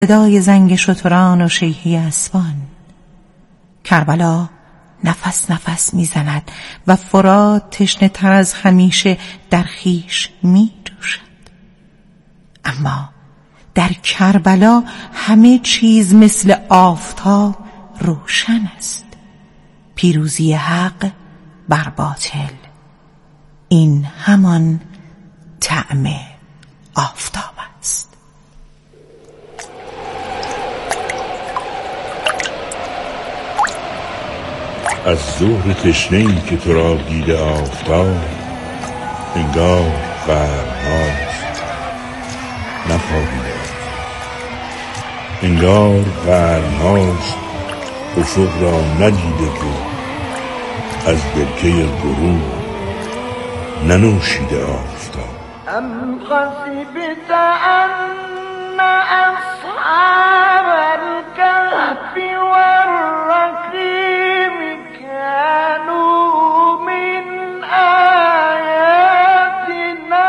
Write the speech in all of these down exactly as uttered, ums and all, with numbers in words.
صدای زنگ شتران و شیهی اسبان. کربلا نفس نفس میزند و فرات تشنه تر از همیشه در خیش می جوشد. اما در کربلا همه چیز مثل آفتاب روشن است. پیروزی حق بر باطل، این همان طعم آفتاب است. از ظهر تشنه‌ای که تو را دیده آفتاب، انگار قرن‌هاست نخواهی، انگار قرن‌هاست افق را ندیده بود، از برکه غروب ننوشیده آفتاب. ام حسبت ان اصحاب الكهف والرقيم كانوا من آیاتنا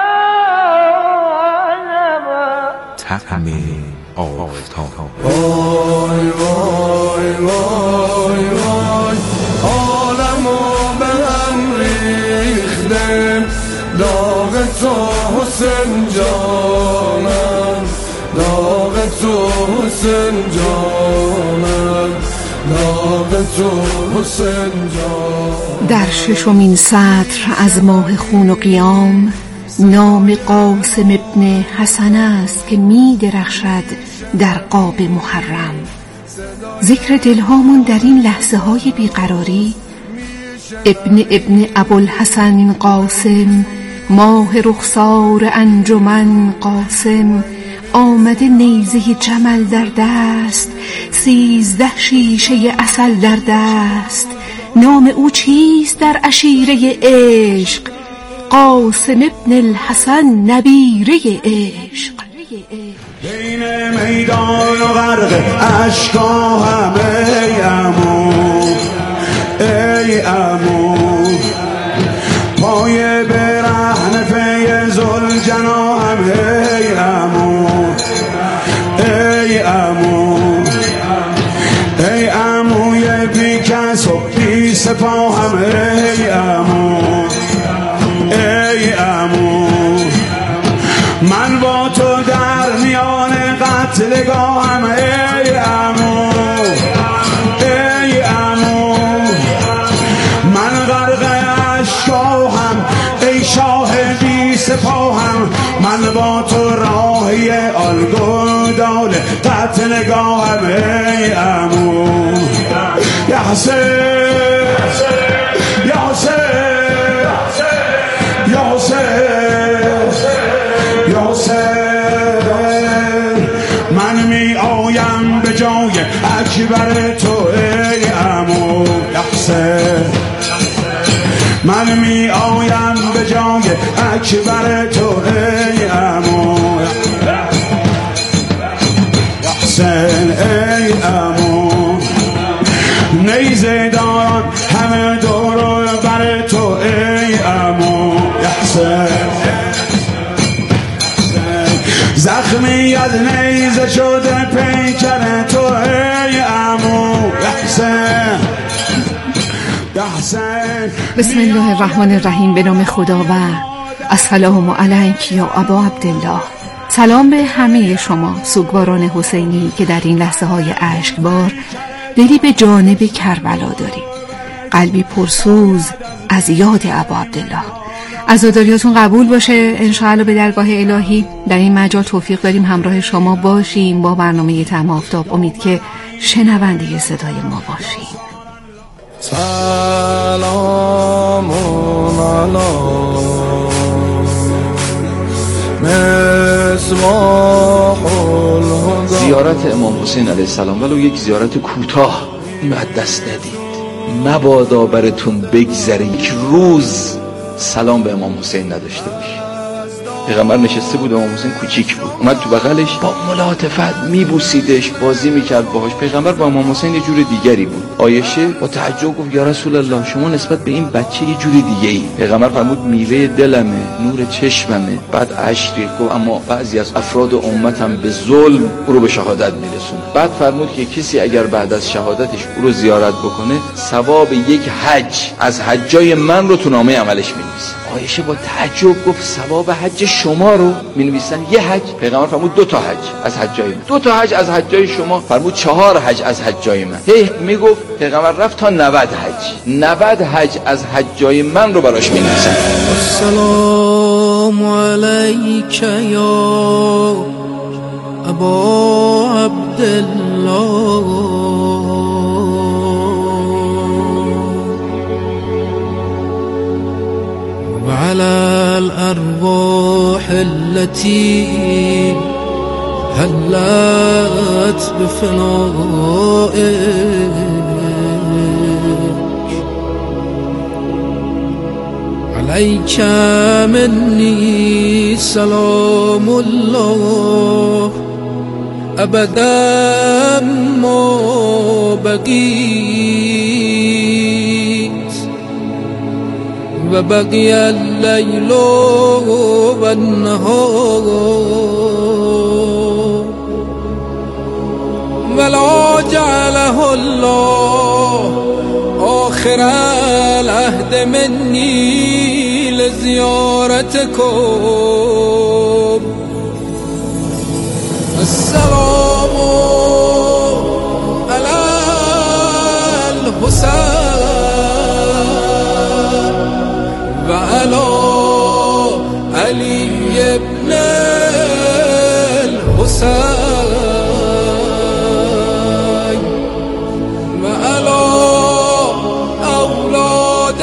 عجبا. طعم آفتاب. وای وای وای وای عالمو به هم ریخته، داغ تو حسین جانم، داغ تو حسین جانم، داغ تو حسین جانم. در ششمین سطر از ماه خون و قیام نام قاسم ابن حسن است که می درخشد در قاب محرم. ذکر دلهامون در این لحظه های بیقراری ابن ابن ابوالحسن قاسم، ماه رخسار انجمن قاسم، آمده نیزه جمل در دست، سیزده شیشه عسل در دست. نام او چیست در عشیره عشق؟ قاسم ابن الحسن نبیره عشق. بین میدان و غرق اشکا هم ای عمو، ای عمو، پای برهن پی ذوالجنا هم ای عمو، ای عمو، ای عموی بی کس و بی سپاه هم ای عمو، ای عمو. من با تو در میان قتلگاهم ای عمو، ای عمو، من غرق اشکاهم ای شاه بی سپاهم، من با تو راهی آن گودال قتلگاهم ای عمو. یا حسین، یا حسین، یا حسین، من می آیم به جای اکبر تو ای عمو. یا حسین، من می آیم به جای اکبر تو ای عمو. یا حسین ای عمو، نیزه داران همه دور بر تو ای عمو. یا حسین، زخمی از نیزه شده پیکر تو ای عمو. یا حسین، یا حسین. بسم الله الرحمن الرحیم. به نام خدا و السلام علیک یا ابا عبدالله. سلام به همه شما سوگواران حسینی که در این لحظه های اشکبار دلی به جانب کربلا داریم، قلبی پرسوز از یاد ابا عبدالله. عزاداریاتون قبول باشه انشاءالله به درگاه الهی. در این مجال توفیق داریم همراه شما باشیم با برنامه طعم آفتاب. امید که شنونده صدای ما باشیم. سلام علیکم. زیارت امام حسین علیه السلام ولو یک زیارت کوتاه اینو از دست ندید. مبادا براتون بگذره یک روز سلام به امام حسین نداشته باشید. پیغمبر نشسته بود، امام حسین کوچیک بود، اومد تو بغلش با ملاطفت میبوسیدش، بازی میکرد باهاش. پیغمبر با امام حسین یه جور دیگری بود. عایشه با تعجب گفت یا رسول الله شما نسبت به این بچه یه جور دیگه ای. پیغمبر فرمود میوه دلمه، نور چشممه. بعد اشری گفت اما بعضی از افراد امتم به ظلم او رو به شهادت میرسونه. بعد فرمود که کسی اگر بعد از شهادتش او رو زیارت بکنه ثواب یک حج از حجای من رو تو نامه عملش می‌نویسه. عایشه با تعجب گفت ثواب حج شما رو می‌نویسن؟ یه حج؟ پیغمبر فرمود دو تا حج از حجای من. دو تا حج از حجای شما؟ فرمود چهار حج از حجای من. هی میگفت پیغمبر رفت تا نود حج. نود حج از حجای من رو براش می‌نویسن. السلام علیک یا ابا عبدالله وعلى الأرواح التي هلت بفنائك عليك مني سلام الله أبدا ما بقيت وبقي الليل والنهار ولا جعله الله آخر العهد مني لزيارتكم. السلام على الحسين وعلى علي بن الحسين وعلى أولاد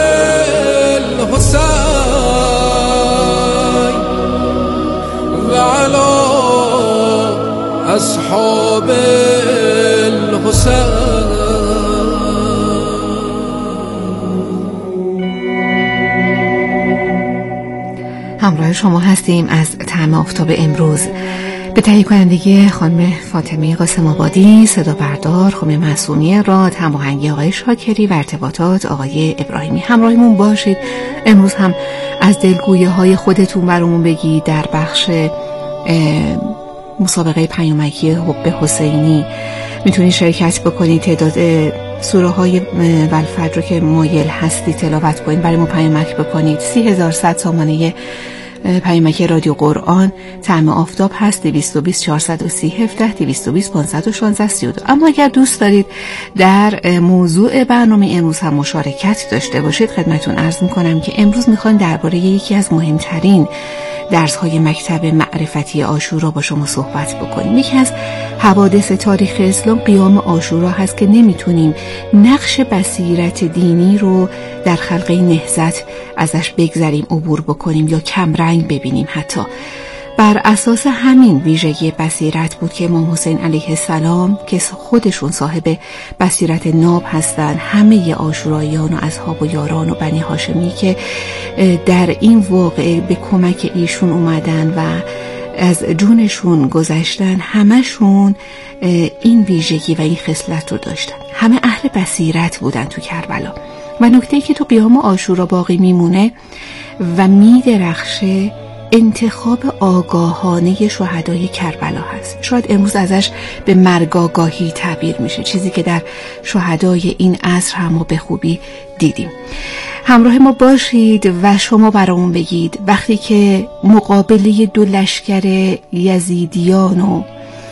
الحسين وعلى أصحاب الحسين. همراه شما هستیم از طعم آفتاب امروز به تهیه کنندگی خانم فاطمه قاسم آبادی، صدا بردار خانم معصومی راد، هماهنگی آقای شاکری و ارتباطات آقای ابراهیمی. همراهمون باشید. امروز هم از دلگویه های خودتون برامون بگید. در بخش مسابقه پیامکی حب حسینی میتونید شرکت بکنید. تعداد سوره های والفجر رو که مایل هستی تلاوت کنید برای ما پیامک بکنید. سی هزار صد تومانه پیامک رادیو قرآن طعم آفتاب هست. دویست و بیست چهارصد و سی هفده دویست و بیست پانصد و شانزده سی و دو. اما اگر دوست دارید در موضوع برنامه امروز هم مشارکت داشته باشید، خدمتون عرض میکنم که امروز میخوایم درباره یکی از مهمترین درس‌های مکتب معرفتی عاشورا با شما صحبت بکنیم. یکی از حوادث تاریخ اسلام قیام عاشورا هست که نمیتونیم نقش بصیرت دینی رو در خلقه نهضت ازش بگذریم، عبور بکنیم یا کم رنگ ببینیم. حتی بر اساس همین ویژگی بصیرت بود که امام حسین علیه السلام که خودشون صاحب بصیرت ناب هستند، همه عاشوراییان و اصحاب و یاران و بنی هاشمی که در این واقعه به کمک ایشون اومدن و از جونشون گذشتن، همشون این ویژگی و این خصلت رو داشتن. همه اهل بصیرت بودن تو کربلا. و نکته‌ای که تو قیام عاشورا باقی میمونه و میدرخشه انتخاب آگاهانه شهدای کربلا هست. شاید امروز ازش به مرگاگاهی تعبیر میشه، چیزی که در شهدای این عصر هم ما به خوبی دیدیم. همراه ما باشید و شما برامون بگید وقتی که مقابله دو لشکر یزیدیان و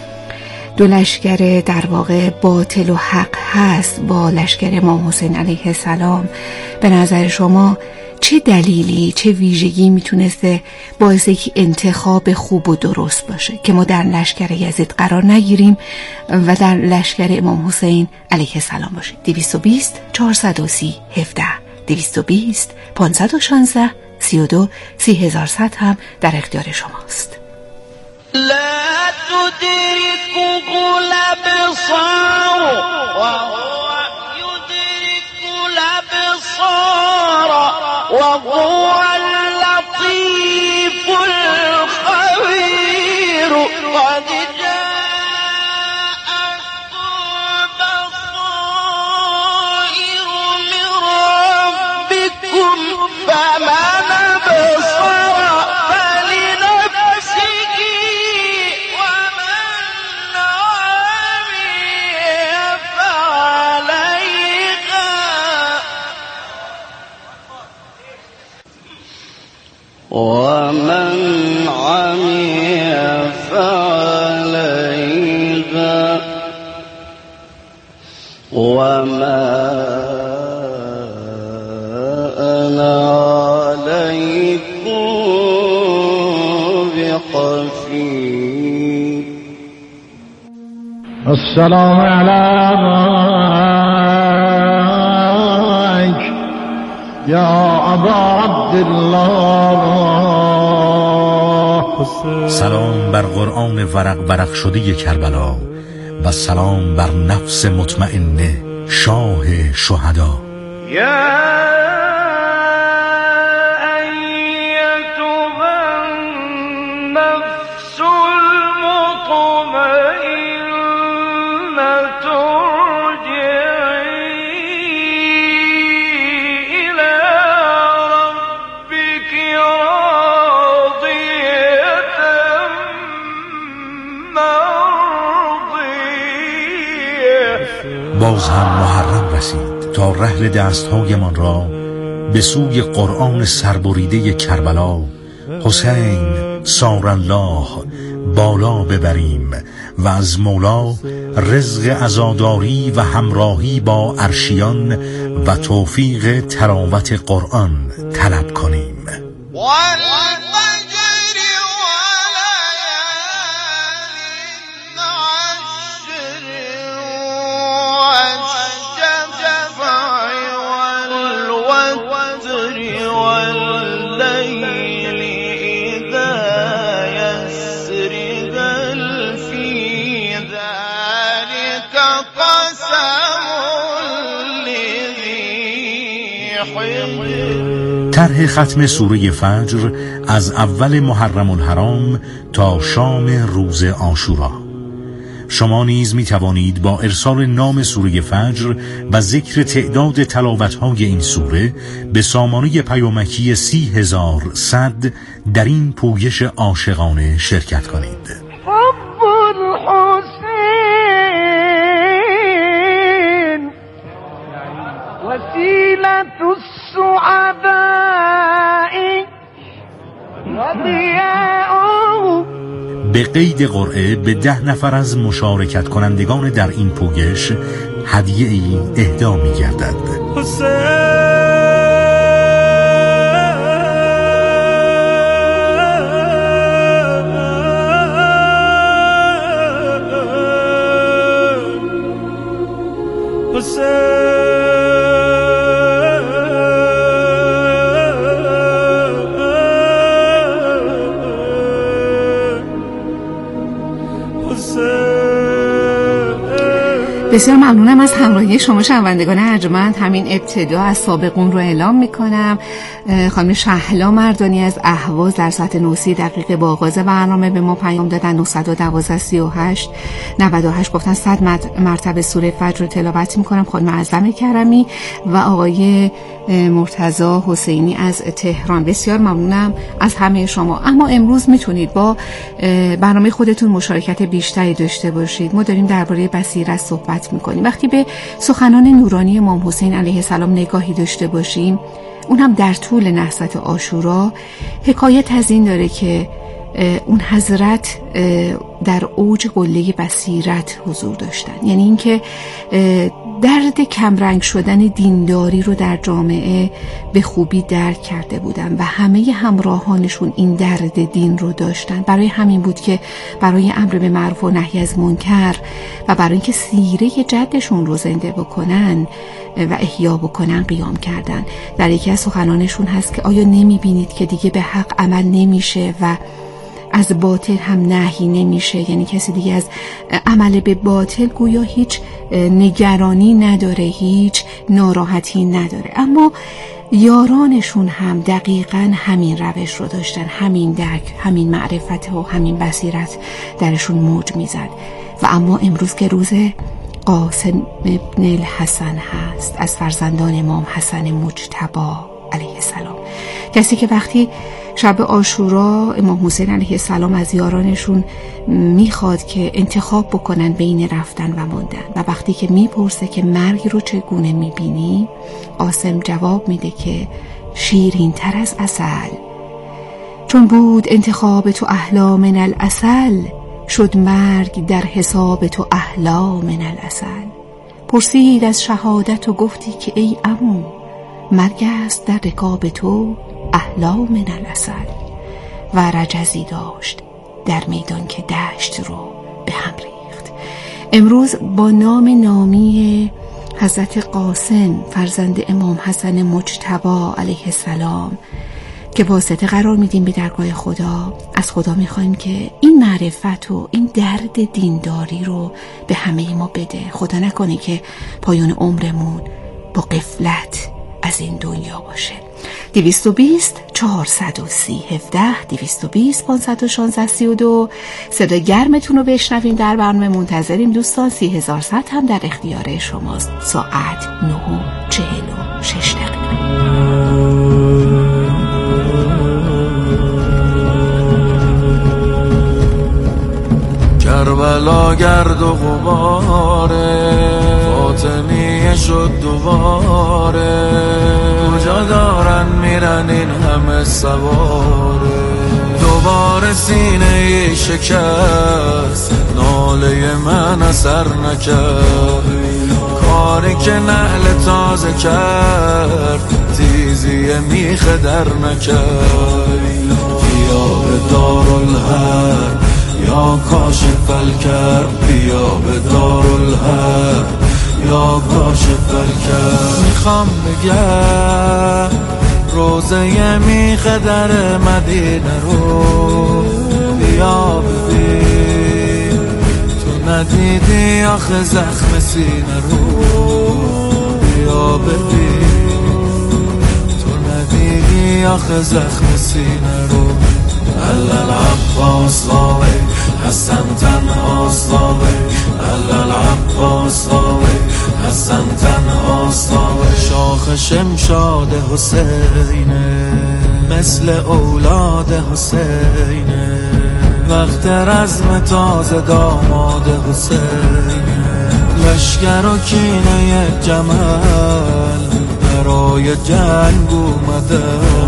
دو لشکر در واقع باطل و حق هست با لشکر امام حسین علیه السلام، به نظر شما چه دلیلی، چه ویژگی میتونسته باعث یک انتخاب خوب و درست باشه که ما در لشکر یزید قرار نگیریم و در لشکر امام حسین علیه السلام باشیم؟ دویست و بیست چهارصد و سی هفده دویست و بیست پانصد و شانزده سی و دو سی هزار صد هم در اختیار شماست. لا تدركه الأبصار وهو يدرك الأبصار وهو اللطيف ومن عمي فعليها وما أنا عليكم بحفيظ. السلام عليك يا أبا عبد الله. سلام بر قرآن ورق ورق شده کربلا و سلام بر نفس مطمئنه شاه شهدا. باز هم محرم رسید تا رحل دستهایمان را به سوی قرآن سربریده کربلا حسین سار الله بالا ببریم و از مولا رزق عزاداری و همراهی با عرشیان و توفیق تلاوت قرآن طلب کنیم. طرح ختم سوره فجر از اول محرم الحرام تا شام روز عاشورا. شما نیز می توانید با ارسال نام سوره فجر و ذکر تعداد تلاوت‌های این سوره به سامانه پیامکی سی هزار صد در این پویش عاشقانه شرکت کنید. وسيلة السعداء وضياء. به قید قرعه به ده نفر از مشارکت کنندگان در این پویش هدیه ای اهدا می گردد. بسیار ممنونم از همراهی شما شنوندگان ارجمند. همین ابتدا از سابقون رو اعلام میکنم. خانم شهلا مردانی از اهواز در ساعت نه و سی دقیقه با آغاز برنامه به ما پیام دادن. نه یک دو سه و هشت نود و هشت گفتن صد مرتبه سوره فجر رو تلاوت میکنم. خانم اعظم کرمی و آقای مرتضی حسینی از تهران، بسیار ممنونم از همه شما. اما امروز میتونید با برنامه خودتون مشارکت بیشتری داشته باشید. ما داریم درباره بصیرت صحبت میکنیم. وقتی به سخنان نورانی امام حسین علیه السلام نگاهی داشته باشیم، اون هم در طول نحست عاشورا، حکایت از این داره که اون حضرت در اوج قله بصیرت حضور داشتن. یعنی اینکه درد کمرنگ شدن دینداری رو در جامعه به خوبی درک کرده بودن و همه همراهانشون این درد دین رو داشتن. برای همین بود که برای امر به معروف و نهی از منکر و برای اینکه سیره جدشون رو زنده بکنن و احیا بکنن قیام کردن. در یکی از سخنانشون هست که آیا نمیبینید که دیگه به حق عمل نمیشه و از باطل هم نهی نمیشه؟ یعنی کسی دیگه از عمل به باطل گویا هیچ نگرانی نداره، هیچ ناراحتی نداره. اما یارانشون هم دقیقاً همین روش رو داشتن، همین درک، همین معرفت و همین بصیرت درشون موج میزد. و اما امروز که روز قاسم ابن الحسن هست، از فرزندان امام حسن مجتبی علیه السلام، کسی که وقتی شب عاشورا امام حسین علیه السلام از یارانشون میخواد که انتخاب بکنن بین رفتن و ماندن و وقتی که میپرسه که مرگ رو چگونه میبینی، قاسم جواب میده که شیرین تر از عسل چون بود انتخاب تو احلا من العسل، شد مرگ در حساب تو احلا من العسل. پرسید از شهادت و گفتی که ای عمو، مرگ است در رکاب تو احلا من العسل. و رجزی داشت در میدان که دشت رو به هم ریخت. امروز با نام نامی حضرت قاسم فرزند امام حسن مجتبی علیه السلام که واسطه قرار میدیم به درگاه خدا، از خدا میخوایم که این معرفت و این درد دینداری رو به همه ما بده. خدا نکنه که پایان عمرمون با غفلت از این دنیا باشه. دویست و بیست چهارصد و سی هفده دویست و بیست پانصد و شانزده سی و دو. صدای گرمتون رو بشنویم در برنامه. منتظریم دوستان. سی هزار صد هم در اختیار شماست. ساعت نه و چهل و شش دقیقه. کربلا گرد و غباره، فاطمیه شد دوباره، کجا دارن میرن این همه سواره. دوباره سینه شکست، ناله من اثر نکرد، کاری که نعل تازه کرد تیزی میخه در نکرد. بیا به دارالحرب یا کاشف الکرب، بیا به دارالحرب یا کاشف الکرب. میخوام بگم روزه میخ در مدینه رو بیا ببین، تو ندیدی آخه زخم سینه رو بیا ببین، تو ندیدی آخه زخم سینه رو. علل عباس لاوی حسن تنهاست لاوی، علل عباس لاوی حسن تنهاست لاوی. شاخ شمشاد حسینه مثل اولاد حسینه، وقت رزم تازه داماد حسینه. لشگر و کینه جمل برای جنگ اومده،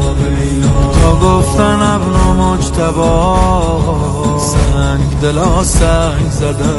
تا گفتن ابن مجتبی سنگ دلا سنگ زده.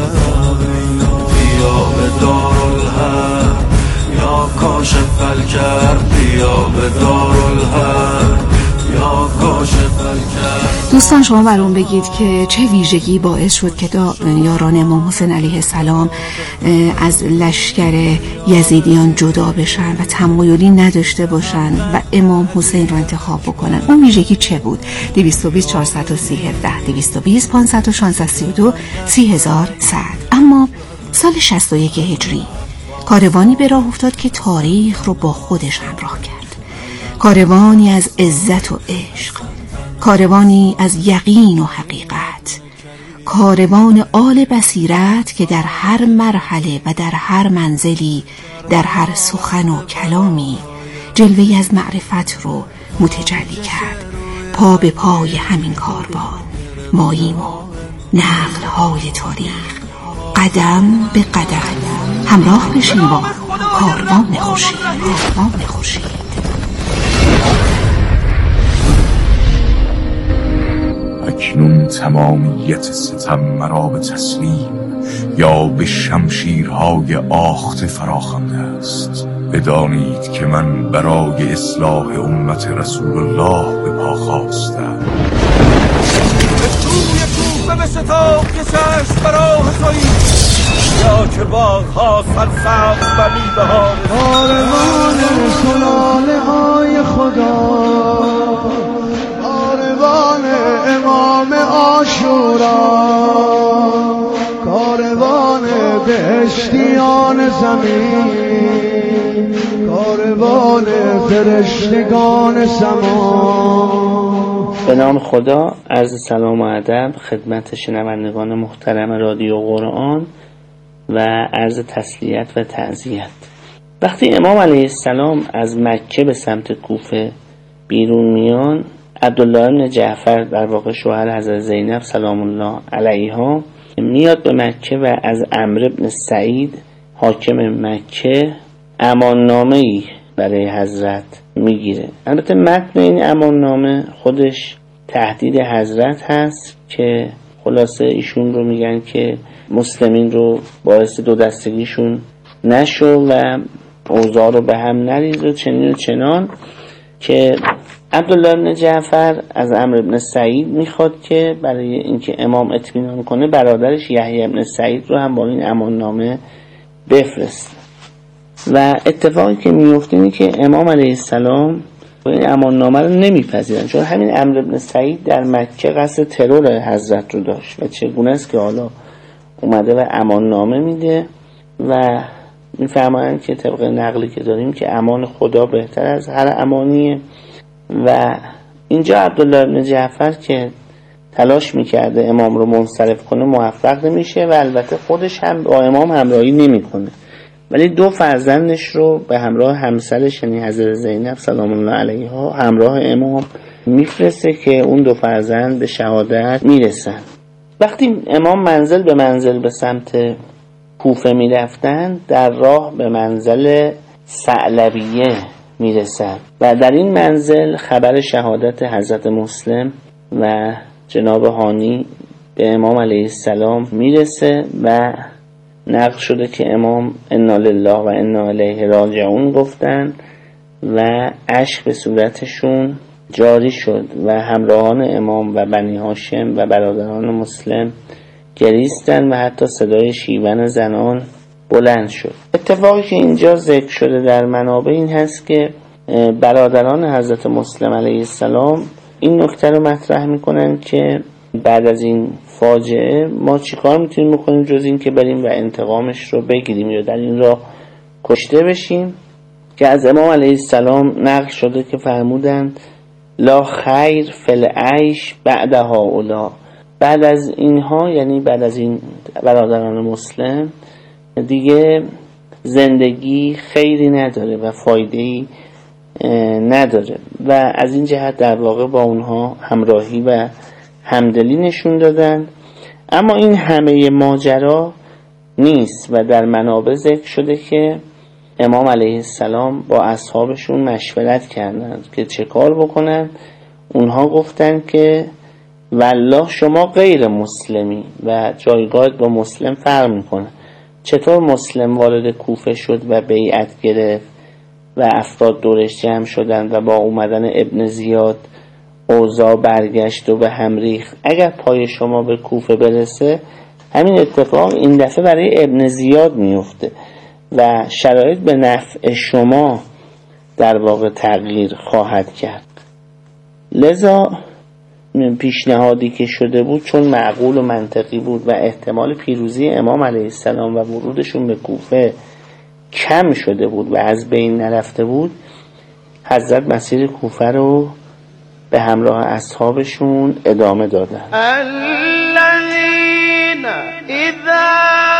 بیا به دارالحرب یا کاشف الکرب، بیا به دارالحرب یا کاشف الکرب. دوستان شما برام بگید که چه ویژگی باعث شد که یاران امام حسین علیه السلام از لشکر یزیدیان جدا بشن و تمایلی نداشته باشن و امام حسین رو انتخاب بکنن؟ اون ویژگی چه بود؟ دویست و بیست چهارصد و سی هفده دویست و بیست پانصد و شانزده سی و دو سی هزار صد. اما سال شصت و یک هجری کاروانی به راه افتاد که تاریخ رو با خودش همراه کرد. کاروانی از عزت و عشق، کاروانی از یقین و حقیقت، کاروان آل بصیرت که در هر مرحله و در هر منزلی، در هر سخن و کلامی جلوه‌ای از معرفت رو متجلی کرد. پا به پای همین کاروان ماییم و نقل‌های تاریخ قدم به قدم همراه بشیم با کاروان خورشید. کاروان خورشید. اکنون تمامیت ستم مرا به تسلیم یا به شمشیرهای آخته فراخوانده است. بدانید که من برای اصلاح امت رسول الله به پا خواستم. به سوی کوفه بشتاب که چشم براه تویی، یا که باغها سرسبز و میوه‌ها. کاروان سلاله های خدا، کاروان امام عاشورا، کاروان بهشتیان زمین، کاروان فرشتگان سما. به نام خدا، عرض سلام و ادب خدمت شنوندگان محترم رادیو قرآن و عرض تسلیت و تعزیت. وقتی امام علیه السلام از مکه به سمت کوفه بیرون میان، عبدالله بن جعفر در واقع شوهر حضرت زینب سلام الله علیها میاد به مکه و از عمرو بن سعید حاکم مکه اماننامه‌ای برای حضرت میگیره. البته متن این اماننامه خودش تهدید حضرت هست که خلاصه ایشون رو میگن که مسلمین رو باعث دو دستگیشون نشو و اوضاع رو به هم نریز و چنین و چنان، که عبدالله بن جعفر از عمرو بن سعید میخواد که برای اینکه امام اطمینان کنه برادرش یحیی بن سعید رو هم با این امان نامه بفرسته. و اتفاقی که میفته اینه که امام علیه السلام این امان نامه رو نمیپذیرن، چون همین عمرو بن سعید در مکه قصد ترور حضرت رو داشت و چگونه است که حالا اومده و امان نامه میده و میفرمایند که طبق نقلی که داریم که امان خدا بهتر از هر امانیه. و اینجا عبدالله بن جعفر که تلاش میکرده امام رو منصرف کنه موفق نمیشه و البته خودش هم با امام همراهی نمیکنه، ولی دو فرزندش رو به همراه همسرش یعنی حضرت زینب سلام الله علیها همراه امام میفرسته که اون دو فرزند به شهادت میرسن. وقتی امام منزل به منزل به سمت کوفه میرفتن، در راه به منزل ثعلبیه میرسن و در این منزل خبر شهادت حضرت مسلم و جناب هانی به امام علیه السلام میرسه و نقل شده که امام انا لله و انا الیه راجعون گفتن و اشک به صورتشون جاری شد و همراهان امام و بنی هاشم و برادران مسلم گریستن و حتی صدای شیون زنان بلند شد. اتفاقی که اینجا ذکر شده در منابع این هست که برادران حضرت مسلم علیه السلام این نکته رو مطرح میکنن که بعد از این فاجعه ما چیکار میتونیم بکنیم جز این که بریم و انتقامش رو بگیریم یا در این راه کشته بشیم، که از امام علیه السلام نقل شده که فرمودند لا خیر فی العیش بعد هؤلاء، بعد از اینها یعنی بعد از این برادران مسلم دیگه زندگی خیری نداره و فایده‌ای نداره و از این جهت در واقع با اونها همراهی و همدلی نشون دادن. اما این همه ماجرا نیست و در منابع ذکر شده که امام علیه السلام با اصحابشون مشورت کردند که چه کار بکنن. اونها گفتن که والله شما غیر مسلمی و جایگاهت با مسلم فرق میکنه. چطور مسلم وارد کوفه شد و بیعت گرفت و افراد دورش جمع شدند و با اومدن ابن زیاد اوضاع برگشت و به هم ریخت، اگر پای شما به کوفه برسه همین اتفاق این دفعه برای ابن زیاد میفته و شرایط به نفع شما در واقع تغییر خواهد کرد. لذا پیشنهادی که شده بود چون معقول و منطقی بود و احتمال پیروزی امام علیه السلام و ورودشون به کوفه کم شده بود و از بین نرفته بود، حضرت مسیر کوفه رو به همراه اصحابشون ادامه دادن. الذين اذا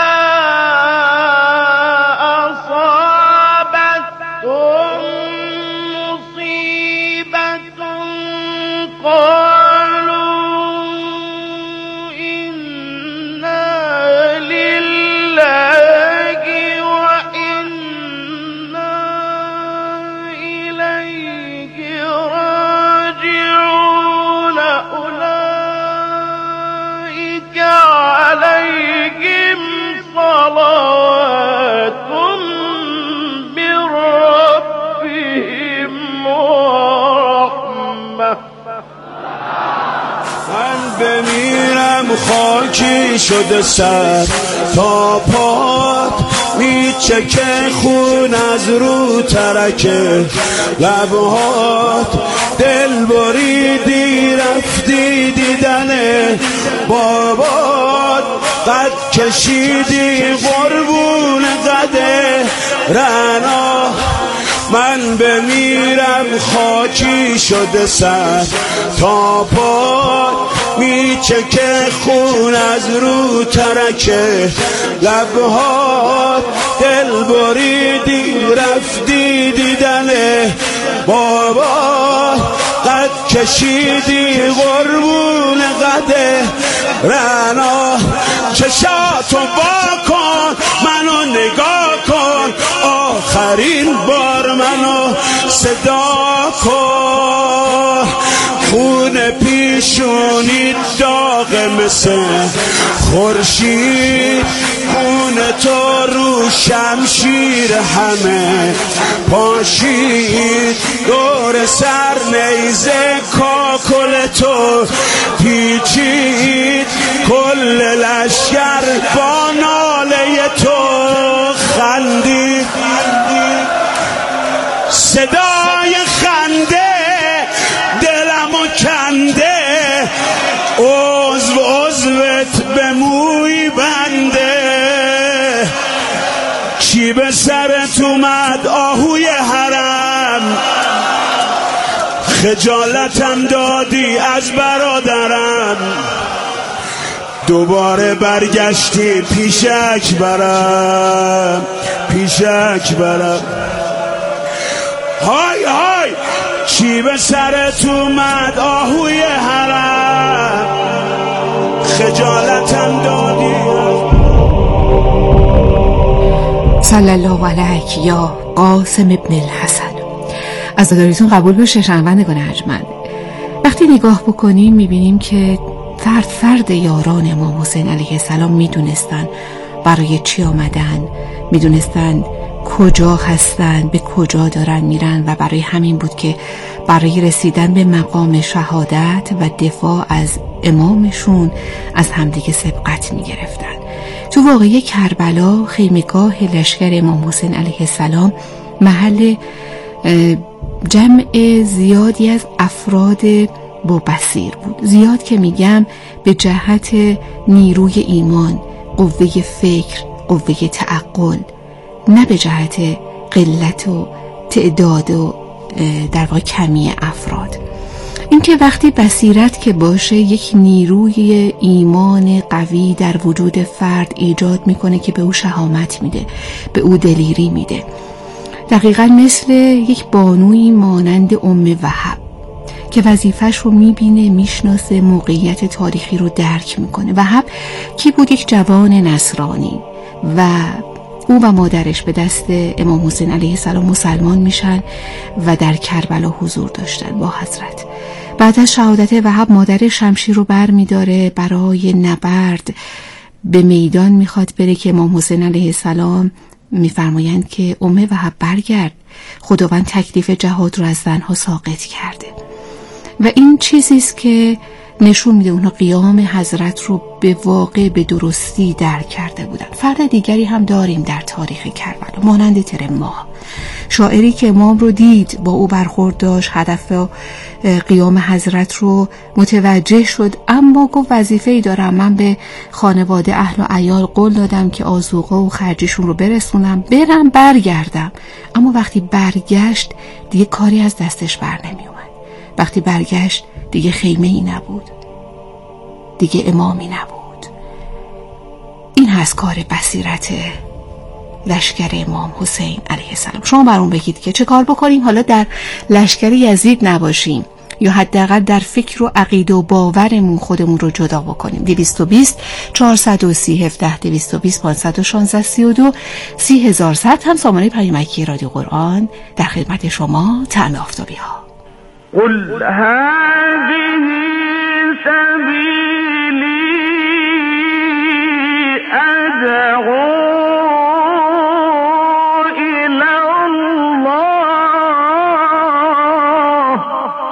اصابتهم مصیبت قالوا انا لله وانا الیه راجعون اولئک عليهم صلوات من ربهم ورحمة. من بمیرم خاکی شده سر تا پات میچکه خون از رو ترکه لبهات دل بریدی رفتی دیدنه بابات قد کشیدی قربون قده رنا. من بمیرم خاکی شده سر تا پات میچکه خون از رو ترکه لبهات دل بریدی رفتی دیدنه بابا قد کشیدی قربون قده رنا. چشاتو با کن منو نگاه کن آخرین بار منو صدا کن خون پیش نشونی داغ مثل خورشید، خون تو رو شمشیر همه پاشید، دور سر نیزه کاکل تو پیچید، کل لشکر با ناله تو خندید. صدای خنده دلمو کنده، عضو عضوت به موی بنده، چی به سرت اومد آهوی حرم، خجالتم دادی از برادرم، دوباره برگشتی پیش اکبرم، پیش اکبرم. های های چی به سرت اومد آهوی حرم، خجالتم دادی. صلی الله علیک یا قاسم ابن الحسن. از داریتون قبول بشه شنوندگان ارجمند. وقتی نگاه بکنیم میبینیم که فرد فرد یاران امام حسین علیه السلام میدونستن برای چی آمدن، میدونستن کجا هستن، به کجا دارن میرن و برای همین بود که برای رسیدن به مقام شهادت و دفاع از امامشون از همدیگه سبقت میگرفتن. تو واقعه کربلا خیمگاه لشکر امام حسین علیه السلام محل جمع زیادی از افراد با بصیر بود. زیاد که میگم به جهت نیروی ایمان، قوه فکر، قوه تعقل، نه به جهت قلت و تعداد و در واقع کمی افراد. این که وقتی بصیرت که باشه یک نیروی ایمان قوی در وجود فرد ایجاد میکنه که به او شهامت میده، به او دلیری میده. دقیقا مثل یک بانوی مانند ام وهب که وظیفش رو میبینه، میشناسه، موقعیت تاریخی رو درک میکنه. وهب کی بود؟ یک جوان نصرانی و او و مادرش به دست امام حسین علیه السلام مسلمان میشن و در کربلا حضور داشتن با حضرت. بعد از شهادت وهب مادر شمشیر رو بر میداره، برای نبرد به میدان میخواد بره که امام حسین علیه السلام میفرمایند که ام وهب برگرد، خداوند تکلیف جهاد رو از زنها ساقط کرده. و این چیزیست که نشون میده اونها قیام حضرت رو به واقع به درستی درک کرده بودن. فرد دیگری هم داریم در تاریخ کربلا مانند ترماه، شاعری که امام رو دید، با او برخورد داشت، هدف قیام حضرت رو متوجه شد، اما گفت وظیفه‌ای دارم، من به خانواده اهل و عیال قول دادم که آذوقه و خرجشون رو برسونم، برم برگردم. اما وقتی برگشت دیگه کاری از دستش بر نمی اومد. وقتی برگشت دیگه خیمه‌ای نبود، دیگه امامی نبود. این هست کار بصیرت لشکر امام حسین علیه السلام. شما برام بگید که چه کار بکنیم حالا در لشکر یزید نباشیم، یا حداقل در فکر و عقیده و باورمون خودمون رو جدا بکنیم. دویست و بیست چهارصد و سی هفده دویست و بیست پانصد و شانزده سی و دو سی هزار صد هم سامانه پیامکی رادیو قرآن در خدمت شما. طعم آفتابی ها. قل هذه سبیلی ادعو الی الله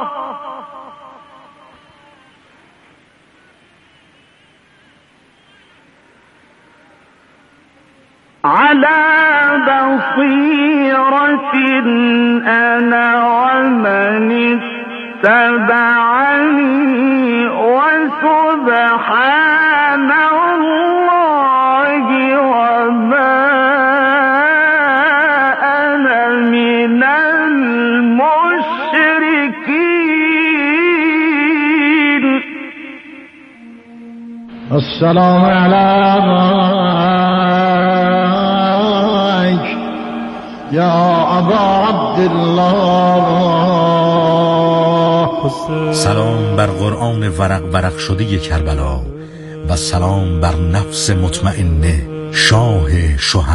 علی بصیرة انا ومن اتبعني وسبحان الله وما أنا من المشركين. السلام عليك يا أبا عبد الله. سلام بر قرآن ورق ورق شده کربلا و سلام بر نفس مطمئنه شاه شهدا.